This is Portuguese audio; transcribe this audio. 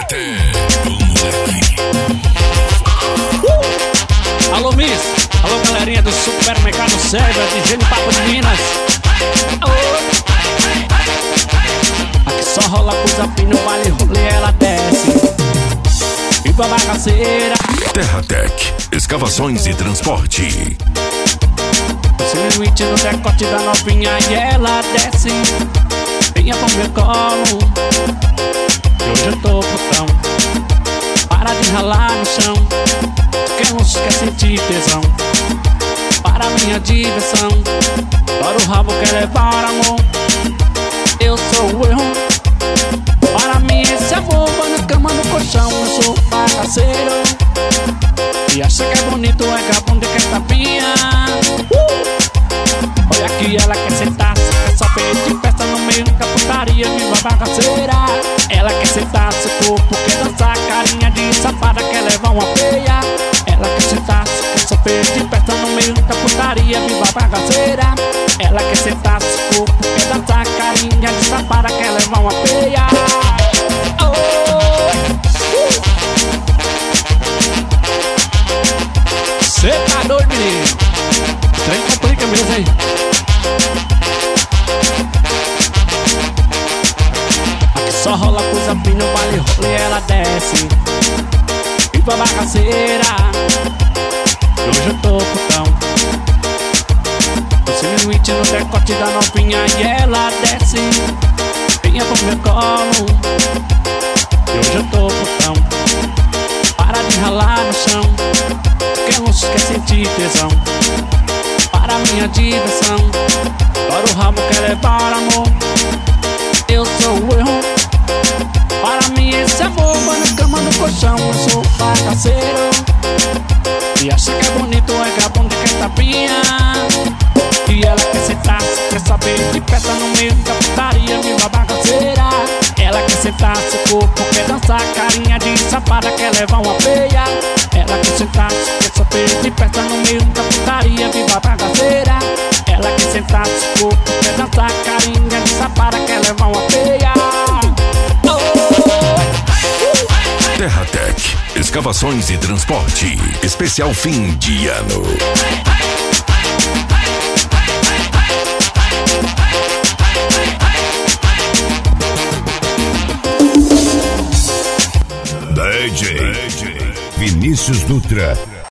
Terratec, o moleque. Alô, Miss. Alô, galerinha do Supermercado Serva de Gênio Papo de Minas. Alô. Aqui só rola coisa fina, no baile rolê ela desce. Viva a bagaceira. Terratec, escavações e transporte. Se limite no decote da novinha e ela desce. Venha pro meu colo, que hoje eu tô putão. Para de ralar no chão, que uns quer sentir tesão. Para minha diversão, para o rabo quer levar amor. Eu sou o erro. Para mim esse amor vai na cama, no colchão. Eu sou bagaceiro e acha que é bonito, é gabão de que tapinha. Olha aqui, ela quer sentar, quer saber de festa no meio da putaria, viva bagaceira. Ela quer sentar seu corpo, quer dançar, carinha de safada, quer levar uma peia. Ela quer sentar, quer saber de festa no meio da putaria, viva bagaceira. Ela quer sentar seu corpo, quer dançar, carinha de safada, quer levar uma peia. Cê tá doido, menino? Trem complica mesmo, hein? Aqui só rola coisa fina, no baile rolê ela desce. Viva bagaceira, hoje eu tô putão. Você limite no decote da novinha e ela desce. Venha pro meu colo, hoje eu tô putão. Para de ralar no chão, que uns quer sentir tesão. Para minha diversão, para o rabo quer levar amor. Eu sou o erro. Para mim esse amor vai na cama, no colchão. Eu sou bagaceiro e acha que é bonito, é gabão de que tapinha. E ela quer sentar, quer saber de festa no meio da putaria, viva bagaceira. Ela quer sentar seu corpo, quer dançar, carinha de safada, quer levar uma peia. Ela quer sentar, quer saber de festa no meio da putaria, viva bagaceira. Ela quer sentar seu corpo, quer dançar, carinha de safada, quer levar uma peia. Terratec, escavações e transporte. Especial fim de ano. DJ Vinícius Dutra.